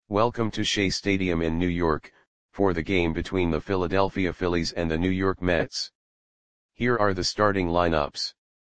Welcome to Shea Stadium in New York, for the game between the Philadelphia Phillies and the New York Mets. Here are the starting lineups.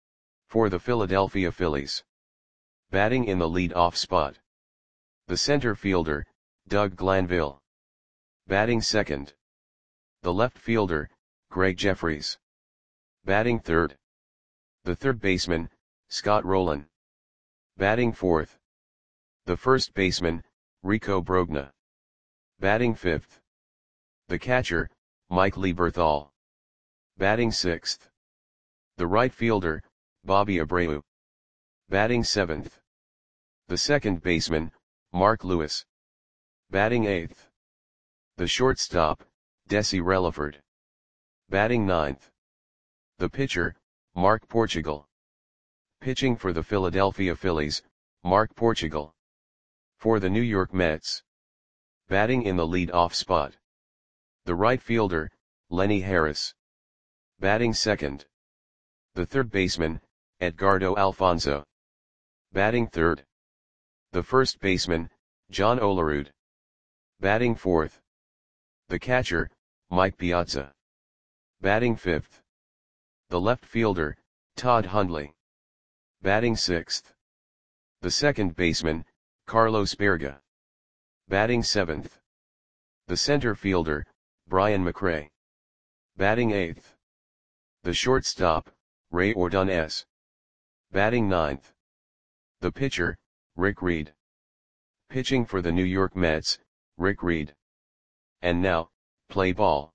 For the Philadelphia Phillies. Batting in the lead-off spot. The center fielder, Doug Glanville. Batting second. The left fielder, Gregg Jefferies. Batting third. The third baseman, Scott Rolen. Batting fourth. The first baseman, Rico Brogna. Batting fifth. The catcher, Mike Lieberthal. Batting sixth. The right fielder, Bobby Abreu. Batting seventh. The second baseman, Mark Lewis. Batting eighth. The shortstop, Desi Relaford. Batting ninth. The pitcher, Mark Portugal. Pitching for the Philadelphia Phillies, Mark Portugal. For the New York Mets. Batting in the lead-off spot. The right fielder, Lenny Harris. Batting second. The third baseman, Edgardo Alfonzo. Batting third. The first baseman, John Olerud. Batting fourth. The catcher, Mike Piazza. Batting fifth. The left fielder, Todd Hundley. Batting sixth. The second baseman, Carlos Berga. Batting seventh. The center fielder, Brian McRae. Batting eighth. The shortstop, Ray Ordonez. Batting ninth. The pitcher, Rick Reed. Pitching for the New York Mets, Rick Reed. And now, play ball.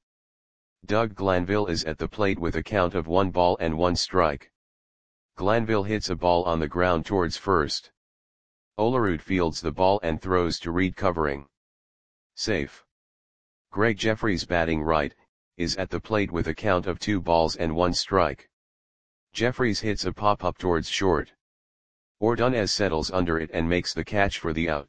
Doug Glanville is at the plate with a count of 1 ball and 1 strike. Glanville hits a ball on the ground towards first. Olerud fields the ball and throws to Reed covering. Safe. Gregg Jefferies batting right, is at the plate with a count of 2 balls and 1 strike. Jefferies hits a pop-up towards short. Ordonez settles under it and makes the catch for the out.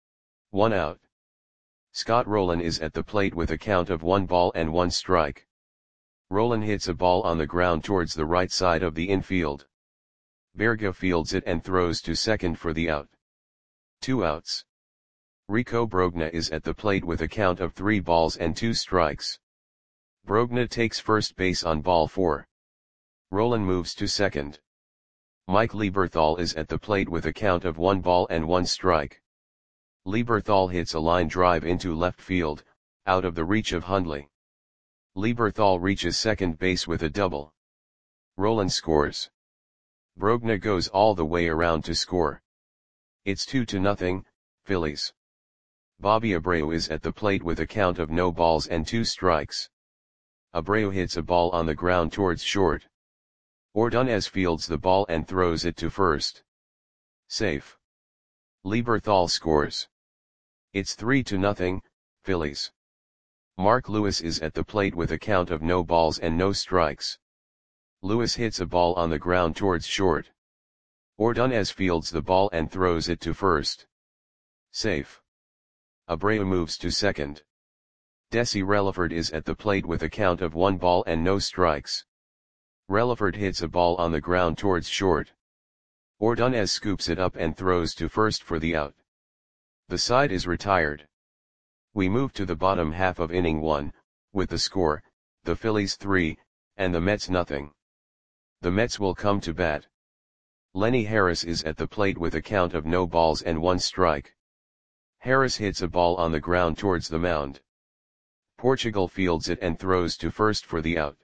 1 out. Scott Rolen is at the plate with a count of 1 ball and 1 strike. Rolen hits a ball on the ground towards the right side of the infield. Berga fields it and throws to second for the out. 2 outs. Rico Brogna is at the plate with a count of 3 balls and 2 strikes. Brogna takes first base on ball 4. Rolen moves to second. Mike Lieberthal is at the plate with a count of 1 ball and 1 strike. Lieberthal hits a line drive into left field, out of the reach of Hundley. Lieberthal reaches second base with a double. Rolen scores. Brogna goes all the way around to score. It's 2-0, Phillies. Bobby Abreu is at the plate with a count of no balls and 2 strikes. Abreu hits a ball on the ground towards short. Ordonez fields the ball and throws it to first. Safe. Lieberthal scores. It's 3-0, Phillies. Mark Lewis is at the plate with a count of no balls and no strikes. Lewis hits a ball on the ground towards short. Ordonez fields the ball and throws it to first. Safe. Abreu moves to second. Desi Relaford is at the plate with a count of 1 ball and no strikes. Relaford hits a ball on the ground towards short. Ordonez scoops it up and throws to first for the out. The side is retired. We move to the bottom half of inning 1, with the score, the Phillies 3, and the Mets nothing. The Mets will come to bat. Lenny Harris is at the plate with a count of no balls and 1 strike. Harris hits a ball on the ground towards the mound. Portugal fields it and throws to first for the out.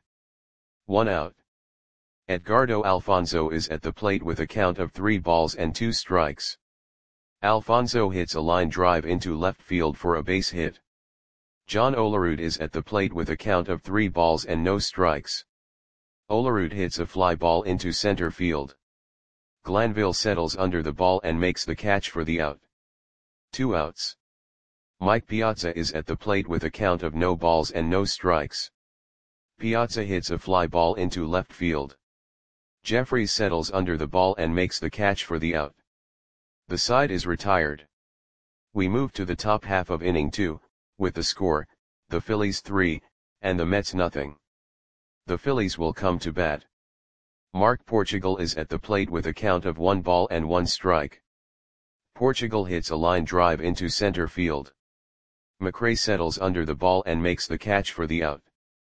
1 out. Edgardo Alfonzo is at the plate with a count of 3 balls and 2 strikes. Alfonzo hits a line drive into left field for a base hit. John Olerud is at the plate with a count of 3 balls and no strikes. Olerud hits a fly ball into center field. Glanville settles under the ball and makes the catch for the out. 2 outs. Mike Piazza is at the plate with a count of no balls and no strikes. Piazza hits a fly ball into left field. Jefferies settles under the ball and makes the catch for the out. The side is retired. We move to the top half of inning 2, with the score, the Phillies 3, and the Mets nothing. The Phillies will come to bat. Mark Portugal is at the plate with a count of 1 ball and 1 strike. Portugal hits a line drive into center field. McRae settles under the ball and makes the catch for the out.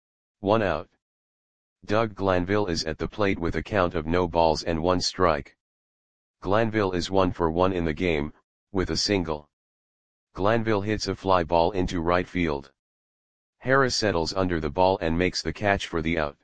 1 out. Doug Glanville is at the plate with a count of no balls and 1 strike. Glanville is 1 for 1 in the game, with a single. Glanville hits a fly ball into right field. Harris settles under the ball and makes the catch for the out.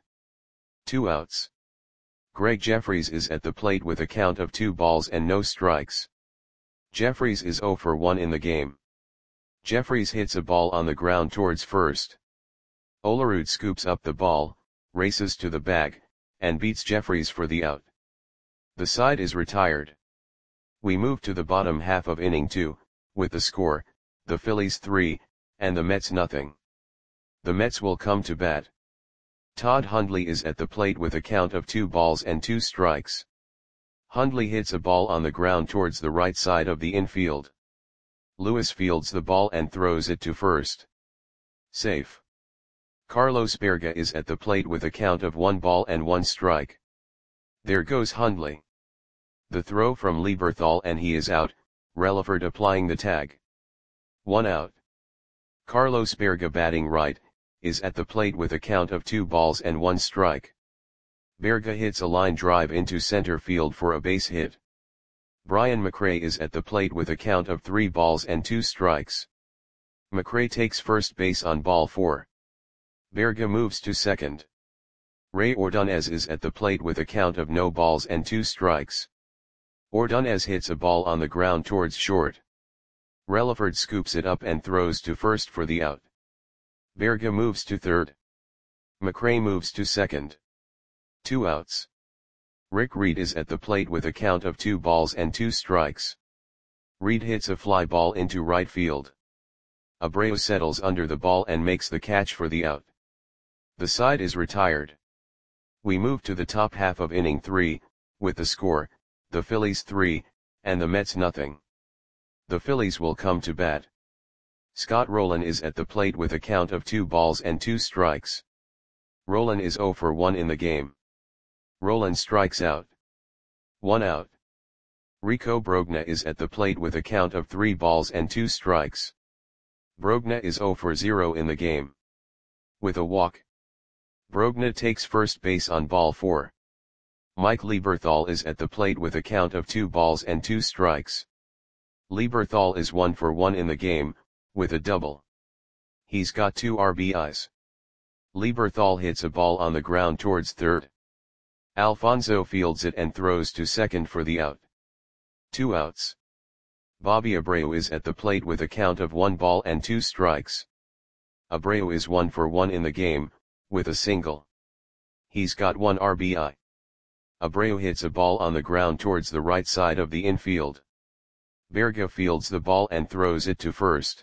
2 outs. Greg Jeffries is at the plate with a count of 2 balls and no strikes. Jeffries is 0 for 1 in the game. Jeffries hits a ball on the ground towards first. Olerud scoops up the ball, races to the bag, and beats Jeffries for the out. The side is retired. We move to the bottom half of inning 2, with the score, the Phillies 3, and the Mets nothing. The Mets will come to bat. Todd Hundley is at the plate with a count of 2 balls and 2 strikes. Hundley hits a ball on the ground towards the right side of the infield. Lewis fields the ball and throws it to first. Safe. Carlos Berga is at the plate with a count of 1 ball and 1 strike. There goes Hundley. The throw from Lieberthal and he is out, Relaford applying the tag. 1 out. Carlos Berga batting right, is at the plate with a count of 2 balls and 1 strike. Berga hits a line drive into center field for a base hit. Brian McRae is at the plate with a count of 3 balls and 2 strikes. McRae takes first base on ball 4. Berga moves to second. Ray Ordonez is at the plate with a count of no balls and 2 strikes. Ordonez hits a ball on the ground towards short. Relaford scoops it up and throws to first for the out. Berga moves to third. McRae moves to second. 2 outs. Rick Reed is at the plate with a count of 2 balls and 2 strikes. Reed hits a fly ball into right field. Abreu settles under the ball and makes the catch for the out. The side is retired. We move to the top half of inning 3, with the score, the Phillies 3, and the Mets nothing. The Phillies will come to bat. Scott Rowland is at the plate with a count of 2 balls and 2 strikes. Rowland is 0 for 1 in the game. Rowland strikes out. 1 out. Rico Brogna is at the plate with a count of 3 balls and 2 strikes. Brogna is 0 for 0 in the game. With a walk. Brogna takes first base on ball 4. Mike Lieberthal is at the plate with a count of 2 balls and 2 strikes. Lieberthal is 1 for 1 in the game, with a double. He's got 2 RBIs. Lieberthal hits a ball on the ground towards third. Alfonso fields it and throws to second for the out. 2 outs. Bobby Abreu is at the plate with a count of 1 ball and 2 strikes. Abreu is 1 for 1 in the game, with a single. He's got 1 RBI. Abreu hits a ball on the ground towards the right side of the infield. Berga fields the ball and throws it to first.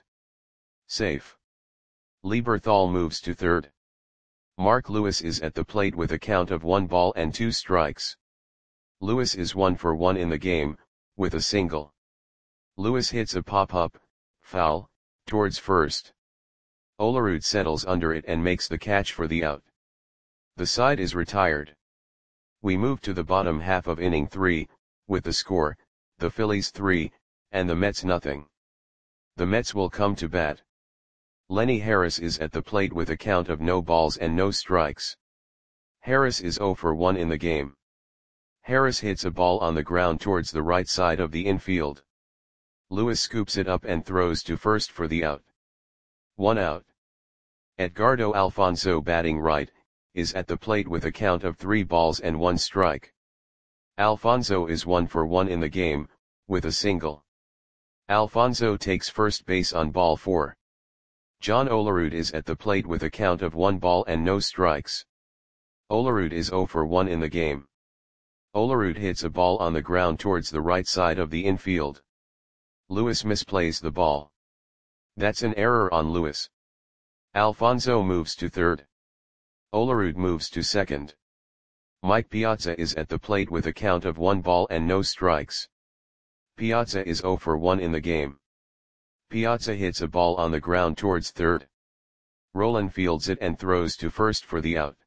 Safe. Lieberthal moves to third. Mark Lewis is at the plate with a count of 1 ball and 2 strikes. Lewis is 1 for 1 in the game, with a single. Lewis hits a pop-up, foul, towards first. Olerud settles under it and makes the catch for the out. The side is retired. We move to the bottom half of inning 3, with the score, the Phillies 3, and the Mets nothing. The Mets will come to bat. Lenny Harris is at the plate with a count of no balls and no strikes. Harris is 0 for 1 in the game. Harris hits a ball on the ground towards the right side of the infield. Lewis scoops it up and throws to first for the out. 1 out. Edgardo Alfonso batting right, is at the plate with a count of 3 balls and 1 strike. Alfonso is 1 for 1 in the game, with a single. Alfonso takes first base on ball 4. John Olerud is at the plate with a count of 1 ball and no strikes. Olerud is 0 for 1 in the game. Olerud hits a ball on the ground towards the right side of the infield. Lewis misplays the ball. That's an error on Lewis. Alfonso moves to third. Olerud moves to second. Mike Piazza is at the plate with a count of 1 ball and no strikes. Piazza is 0 for 1 in the game. Piazza hits a ball on the ground towards third. Rowland fields it and throws to first for the out.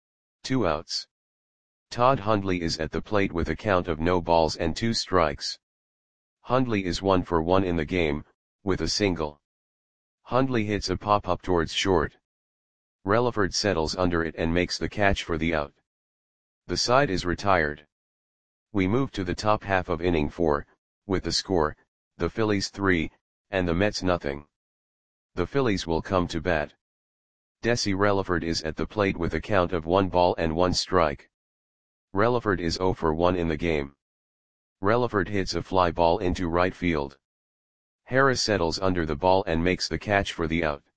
2 outs. Todd Hundley is at the plate with a count of no balls and 2 strikes. Hundley is 1 for 1 in the game, with a single. Hundley hits a pop-up towards short. Relaford settles under it and makes the catch for the out. The side is retired. We move to the top half of inning 4, with the score, the Phillies 3, and the Mets nothing. The Phillies will come to bat. Desi Relaford is at the plate with a count of 1 ball and 1 strike. Relaford is 0 for 1 in the game. Relaford hits a fly ball into right field. Harris settles under the ball and makes the catch for the out.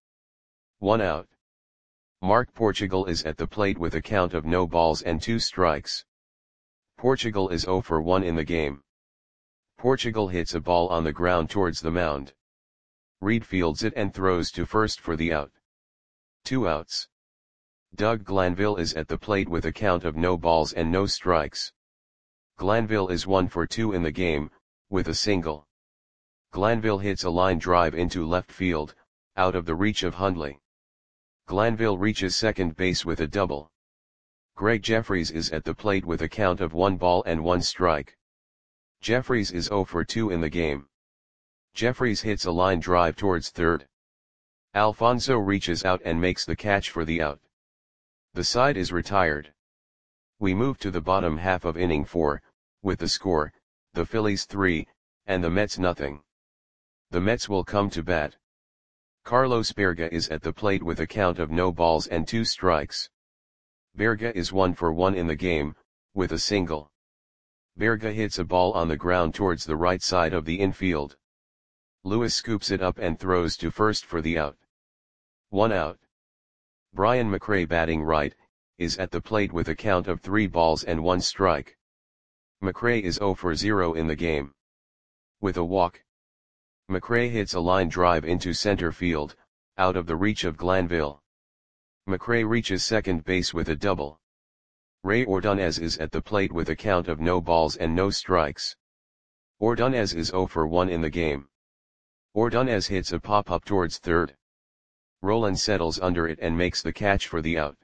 1 out. Mark Portugal is at the plate with a count of no balls and 2 strikes. Portugal is 0 for 1 in the game. Portugal hits a ball on the ground towards the mound. Reed fields it and throws to first for the out. 2 outs. Doug Glanville is at the plate with a count of no balls and no strikes. Glanville is 1 for 2 in the game, with a single. Glanville hits a line drive into left field, out of the reach of Hundley. Glanville reaches second base with a double. Greg Jeffries is at the plate with a count of 1 ball and 1 strike. Jeffries is 0 for 2 in the game. Jeffries hits a line drive towards third. Alfonso reaches out and makes the catch for the out. The side is retired. We move to the bottom half of inning 4, with the score, the Phillies 3, and the Mets nothing. The Mets will come to bat. Carlos Berga is at the plate with a count of no balls and 2 strikes. Berga is 1 for 1 in the game, with a single. Berga hits a ball on the ground towards the right side of the infield. Lewis scoops it up and throws to first for the out. 1 out. Brian McRae, batting right, is at the plate with a count of 3 balls and 1 strike. McRae is 0 for 0 in the game. With a walk. McRae hits a line drive into center field, out of the reach of Glanville. McRae reaches second base with a double. Ray Ordonez is at the plate with a count of no balls and no strikes. Ordonez is 0 for 1 in the game. Ordonez hits a pop-up towards third. Roland settles under it and makes the catch for the out.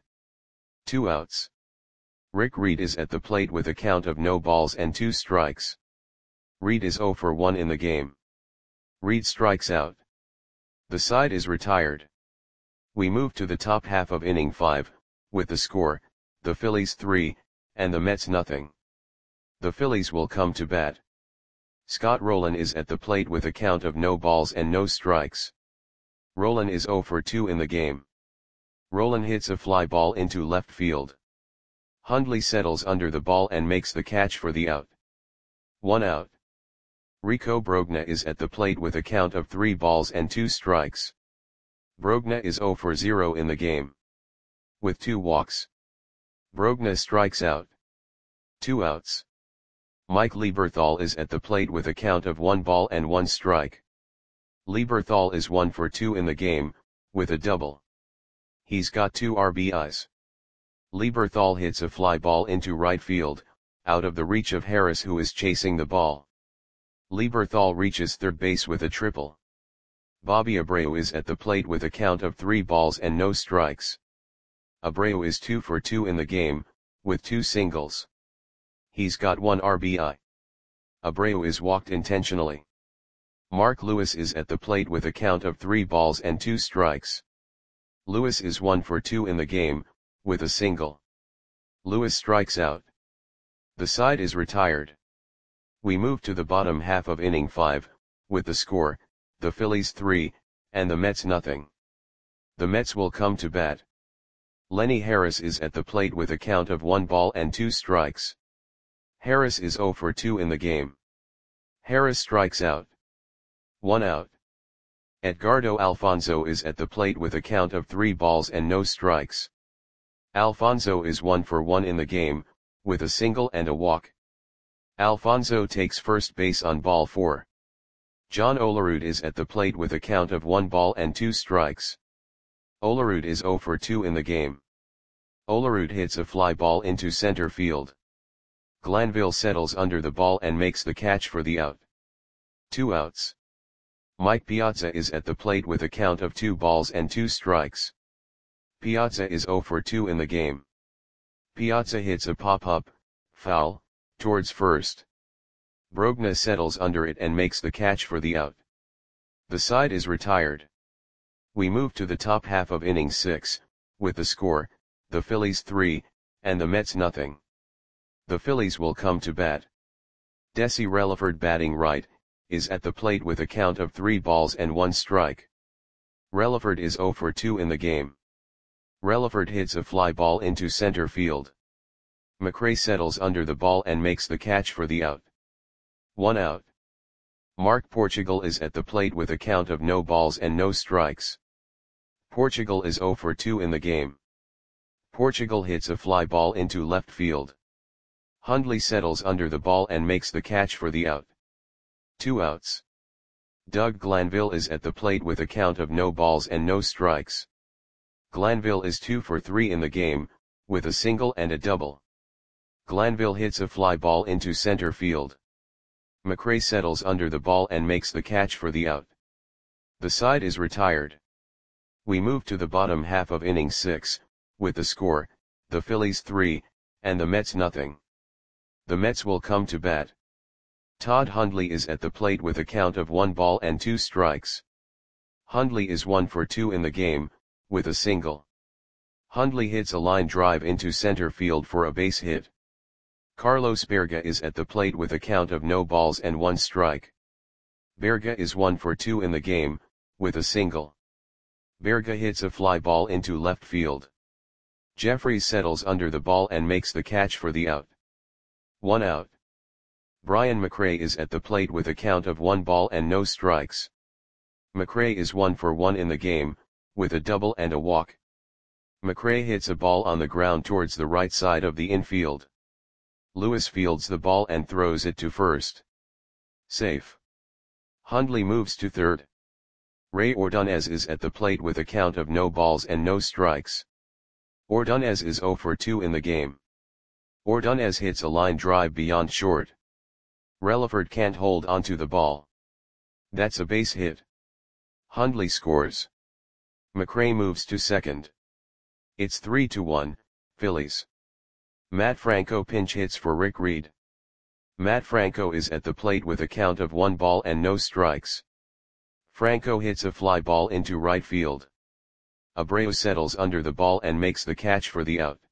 2 outs. Rick Reed is at the plate with a count of no balls and 2 strikes. Reed is 0 for 1 in the game. Reed strikes out. The side is retired. We move to the top half of inning 5, with the score, the Phillies 3, and the Mets nothing. The Phillies will come to bat. Scott Rolen is at the plate with a count of no balls and no strikes. Rolen is 0 for 2 in the game. Rolen hits a fly ball into left field. Hundley settles under the ball and makes the catch for the out. 1 out. Rico Brogna is at the plate with a count of 3 balls and 2 strikes. Brogna is 0 for 0 in the game. With 2 walks. Brogna strikes out. 2 outs. Mike Lieberthal is at the plate with a count of 1 ball and 1 strike. Lieberthal is 1 for 2 in the game, with a double. He's got 2 RBIs. Lieberthal hits a fly ball into right field, out of the reach of Harris, who is chasing the ball. Lieberthal reaches third base with a triple. Bobby Abreu is at the plate with a count of 3 balls and no strikes. Abreu is 2 for 2 in the game, with 2 singles. He's got 1 RBI. Abreu is walked intentionally. Mark Lewis is at the plate with a count of 3 balls and 2 strikes. Lewis is 1 for 2 in the game, with a single. Lewis strikes out. The side is retired. We move to the bottom half of inning 5, with the score, the Phillies 3, and the Mets nothing. The Mets will come to bat. Lenny Harris is at the plate with a count of 1 ball and 2 strikes. Harris is 0 for 2 in the game. Harris strikes out. 1 out. Edgardo Alfonso is at the plate with a count of 3 balls and no strikes. Alfonso is 1 for 1 in the game, with a single and a walk. Alfonso takes first base on ball 4. John Olerud is at the plate with a count of 1 ball and 2 strikes. Olerud is 0 for 2 in the game. Olerud hits a fly ball into center field. Glanville settles under the ball and makes the catch for the out. 2 outs. Mike Piazza is at the plate with a count of 2 balls and 2 strikes. Piazza is 0 for 2 in the game. Piazza hits a pop-up, foul, towards first. Brogna settles under it and makes the catch for the out. The side is retired. We move to the top half of inning 6, with the score, the Phillies 3, and the Mets nothing. The Phillies will come to bat. Desi Relaford batting right, is at the plate with a count of 3 balls and 1 strike. Relaford is 0 for 2 in the game. Relaford hits a fly ball into center field. McRae settles under the ball and makes the catch for the out. 1 out. Mark Portugal is at the plate with a count of no balls and no strikes. Portugal is 0 for 2 in the game. Portugal hits a fly ball into left field. Hundley settles under the ball and makes the catch for the out. 2 outs. Doug Glanville is at the plate with a count of no balls and no strikes. Glanville is 2 for 3 in the game, with a single and a double. Glanville hits a fly ball into center field. McRae settles under the ball and makes the catch for the out. The side is retired. We move to the bottom half of inning 6, with the score, the Phillies 3, and the Mets nothing. The Mets will come to bat. Todd Hundley is at the plate with a count of 1 ball and 2 strikes. Hundley is 1 for 2 in the game, with a single. Hundley hits a line drive into center field for a base hit. Carlos Berga is at the plate with a count of no balls and 1 strike. Berga is 1 for 2 in the game, with a single. Berga hits a fly ball into left field. Jeffries settles under the ball and makes the catch for the out. 1 out. Brian McRae is at the plate with a count of 1 ball and no strikes. McRae is 1 for 1 in the game, with a double and a walk. McRae hits a ball on the ground towards the right side of the infield. Lewis fields the ball and throws it to first. Safe. Hundley moves to third. Ray Ordonez is at the plate with a count of no balls and no strikes. Ordonez is 0 for 2 in the game. Ordonez hits a line drive beyond short. Relaford can't hold onto the ball. That's a base hit. Hundley scores. McRae moves to second. It's 3-1, Phillies. Matt Franco pinch hits for Rick Reed. Matt Franco is at the plate with a count of 1 ball and no strikes. Franco hits a fly ball into right field. Abreu settles under the ball and makes the catch for the out.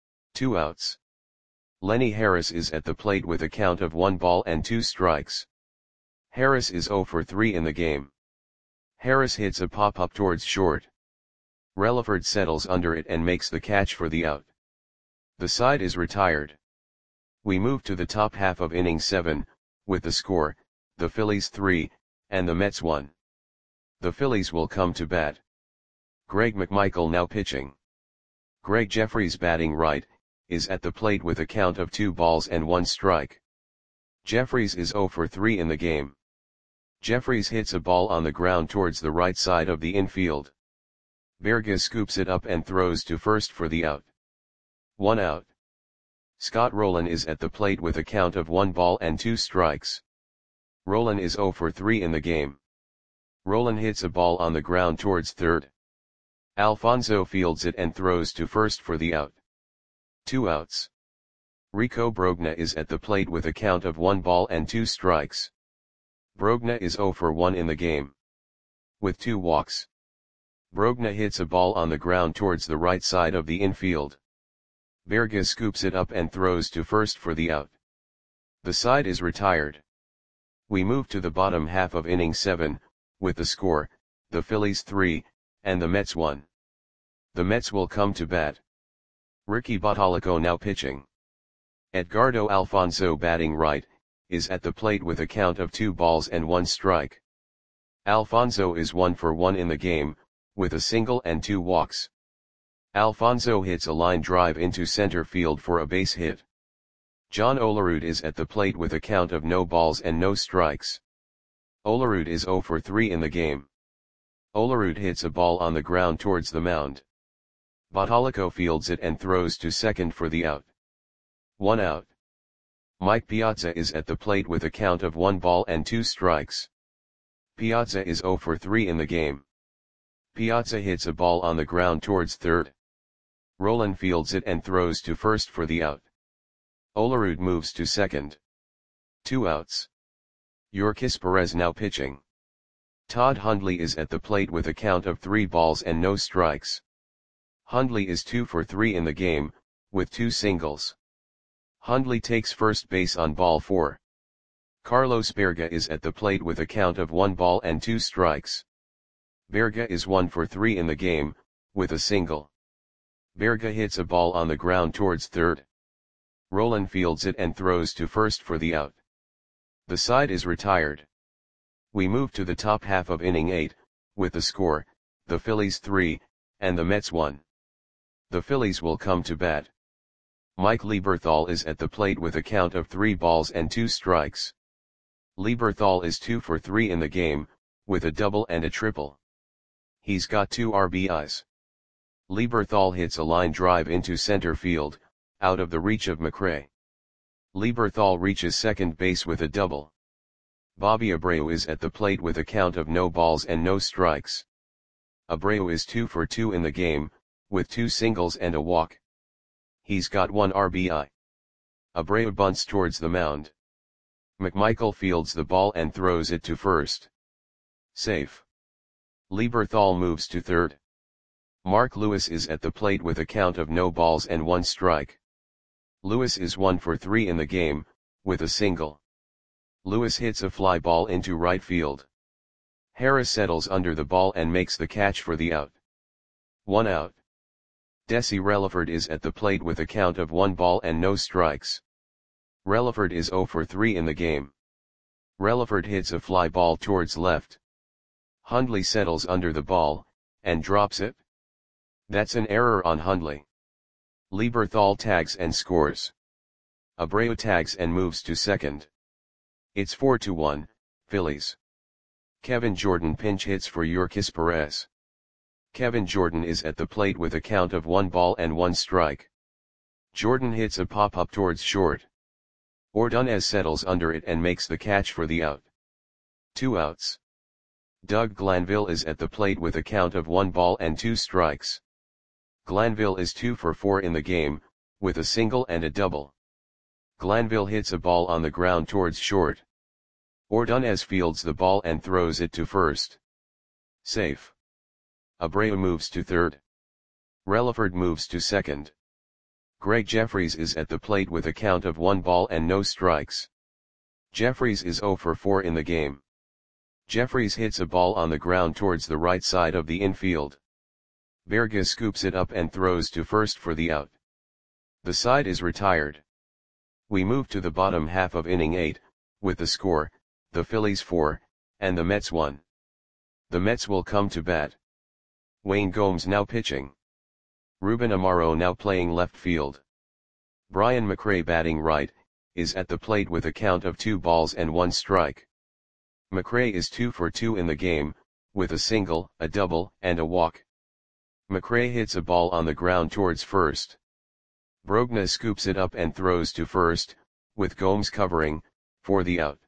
2 outs. Lenny Harris is at the plate with a count of 1 ball and 2 strikes. Harris is 0 for 3 in the game. Harris hits a pop-up towards short. Relaford settles under it and makes the catch for the out. The side is retired. We move to the top half of inning 7, with the score, the Phillies 3, and the Mets 1. The Phillies will come to bat. Greg McMichael now pitching. Greg Jeffries batting right, is at the plate with a count of 2 balls and 1 strike. Jeffries is 0 for 3 in the game. Jeffries hits a ball on the ground towards the right side of the infield. Berga scoops it up and throws to first for the out. 1 out. Scott Rowland is at the plate with a count of 1 ball and 2 strikes. Rowland is 0 for 3 in the game. Rowland hits a ball on the ground towards third. Alfonso fields it and throws to first for the out. 2 outs. Rico Brogna is at the plate with a count of 1 ball and 2 strikes. Brogna is 0 for 1 in the game. With 2 walks. Brogna hits a ball on the ground towards the right side of the infield. Berga scoops it up and throws to first for the out. The side is retired. We move to the bottom half of inning 7, with the score, the Phillies 3, and the Mets 1. The Mets will come to bat. Ricky Bottalico now pitching. Edgardo Alfonso batting right, is at the plate with a count of 2 balls and 1 strike. Alfonso is 1 for 1 in the game, with a single and 2 walks. Alfonso hits a line drive into center field for a base hit. John Olerud is at the plate with a count of no balls and no strikes. Olerud is 0 for 3 in the game. Olerud hits a ball on the ground towards the mound. Bottalico fields it and throws to second for the out. 1 out. Mike Piazza is at the plate with a count of 1 ball and 2 strikes. Piazza is 0 for 3 in the game. Piazza hits a ball on the ground towards third. Rowland fields it and throws to first for the out. Olerud moves to second. 2 outs. Yorkis Perez now pitching. Todd Hundley is at the plate with a count of 3 balls and no strikes. Hundley is 2 for 3 in the game, with 2 singles. Hundley takes first base on ball 4. Carlos Berga is at the plate with a count of 1 ball and 2 strikes. Berga is 1 for 3 in the game, with a single. Berga hits a ball on the ground towards third. Roland fields it and throws to first for the out. The side is retired. We move to the top half of inning 8, with the score, the Phillies 3, and the Mets 1. The Phillies will come to bat. Mike Lieberthal is at the plate with a count of 3 balls and 2 strikes. Lieberthal is 2 for 3 in the game, with a double and a triple. He's got 2 RBIs. Lieberthal hits a line drive into center field, out of the reach of McRae. Lieberthal reaches second base with a double. Bobby Abreu is at the plate with a count of no balls and no strikes. Abreu is 2 for 2 in the game, with 2 singles and a walk. He's got 1 RBI. Abreu bunts towards the mound. McMichael fields the ball and throws it to first. Safe. Lieberthal moves to third. Mark Lewis is at the plate with a count of no balls and 1 strike. Lewis is 1 for 3 in the game, with a single. Lewis hits a fly ball into right field. Harris settles under the ball and makes the catch for the out. 1 out. Desi Relaford is at the plate with a count of 1 ball and no strikes. Relaford is 0 for 3 in the game. Relaford hits a fly ball towards left. Hundley settles under the ball, and drops it. That's an error on Hundley. Lieberthal tags and scores. Abreu tags and moves to second. It's 4-1, Phillies. Kevin Jordan pinch hits for Yorkis Perez. Kevin Jordan is at the plate with a count of 1 ball and 1 strike. Jordan hits a pop-up towards short. Ordonez settles under it and makes the catch for the out. 2 outs. Doug Glanville is at the plate with a count of 1 ball and 2 strikes. Glanville is 2 for 4 in the game, with a single and a double. Glanville hits a ball on the ground towards short. Ordonez fields the ball and throws it to first. Safe. Abreu moves to third. Relaford moves to second. Greg Jeffries is at the plate with a count of 1 ball and no strikes. Jeffries is 0 for 4 in the game. Jeffries hits a ball on the ground towards the right side of the infield. Berga scoops it up and throws to first for the out. The side is retired. We move to the bottom half of inning 8, with the score, the Phillies 4, and the Mets 1. The Mets will come to bat. Wayne Gomes now pitching. Ruben Amaro now playing left field. Brian McRae batting right, is at the plate with a count of 2 balls and 1 strike. McRae is 2 for 2 in the game, with a single, a double, and a walk. McRae hits a ball on the ground towards first. Brogna scoops it up and throws to first, with Gomes covering, for the out.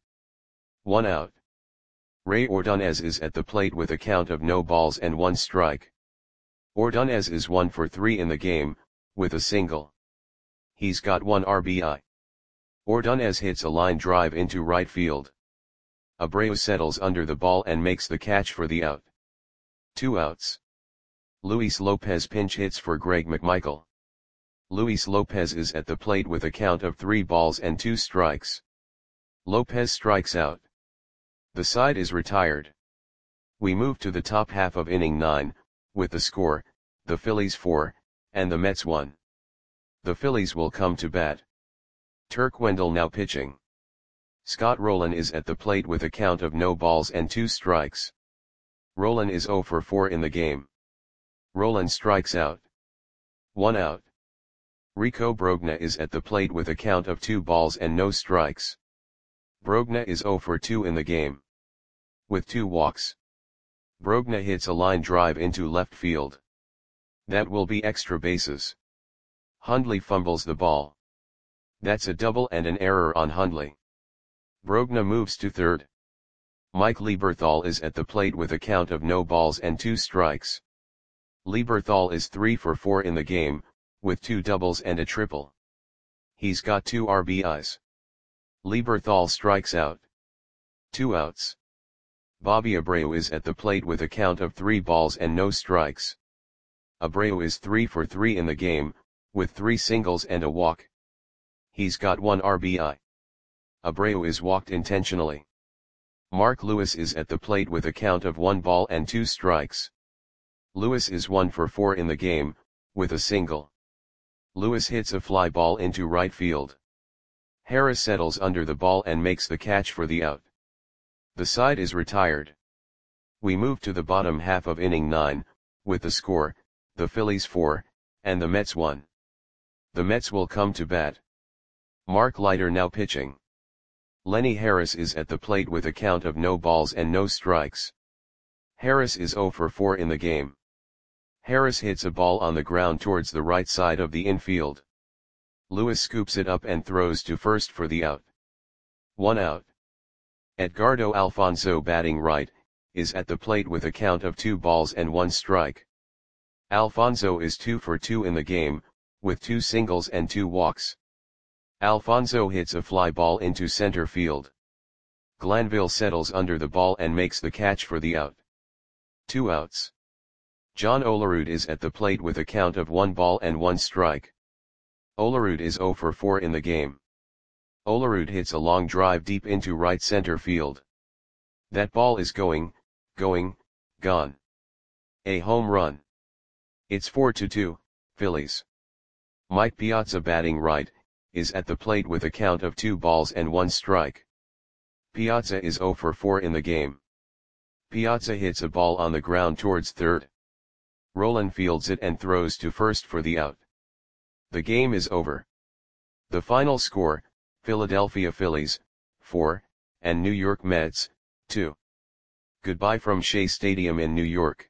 1 out. Ray Ordonez is at the plate with a count of no balls and 1 strike. Ordonez is 1 for 3 in the game, with a single. He's got 1 RBI. Ordonez hits a line drive into right field. Abreu settles under the ball and makes the catch for the out. 2 outs. Luis Lopez pinch hits for Greg McMichael. Luis Lopez is at the plate with a count of 3 balls and 2 strikes. Lopez strikes out. The side is retired. We move to the top half of inning 9, with the score, the Phillies 4, and the Mets 1. The Phillies will come to bat. Turk Wendell now pitching. Scott Rowland is at the plate with a count of no balls and 2 strikes. Rowland is 0 for 4 in the game. Rowland strikes out. 1 out. Rico Brogna is at the plate with a count of 2 balls and no strikes. Brogna is 0 for 2 in the game. With 2 walks. Brogna hits a line drive into left field. That will be extra bases. Hundley fumbles the ball. That's a double and an error on Hundley. Brogna moves to third. Mike Lieberthal is at the plate with a count of no balls and 2 strikes. Lieberthal is 3 for 4 in the game, with 2 doubles and a triple. He's got 2 RBIs. Lieberthal strikes out. 2 outs. Bobby Abreu is at the plate with a count of 3 balls and no strikes. Abreu is 3 for 3 in the game, with 3 singles and a walk. He's got 1 RBI. Abreu is walked intentionally. Mark Lewis is at the plate with a count of 1 ball and 2 strikes. Lewis is 1 for 4 in the game, with a single. Lewis hits a fly ball into right field. Harris settles under the ball and makes the catch for the out. The side is retired. We move to the bottom half of inning 9, with the score, the Phillies 4, and the Mets 1. The Mets will come to bat. Mark Leiter now pitching. Lenny Harris is at the plate with a count of no balls and no strikes. Harris is 0 for 4 in the game. Harris hits a ball on the ground towards the right side of the infield. Lewis scoops it up and throws to first for the out. 1 out. Edgardo Alfonzo, batting right, is at the plate with a count of 2 balls and 1 strike. Alfonzo is 2 for 2 in the game, with 2 singles and 2 walks. Alfonzo hits a fly ball into center field. Glanville settles under the ball and makes the catch for the out. 2 outs. John Olerud is at the plate with a count of 1 ball and 1 strike. Olerud is 0 for 4 in the game. Olerud hits a long drive deep into right center field. That ball is gone. A home run. It's 4-2, Phillies. Mike Piazza, batting right, is at the plate with a count of 2 balls and 1 strike. Piazza is 0 for 4 in the game. Piazza hits a ball on the ground towards third. Rolen fields it and throws to first for the out. The game is over. The final score, Philadelphia Phillies, 4, and New York Mets, 2. Goodbye from Shea Stadium in New York.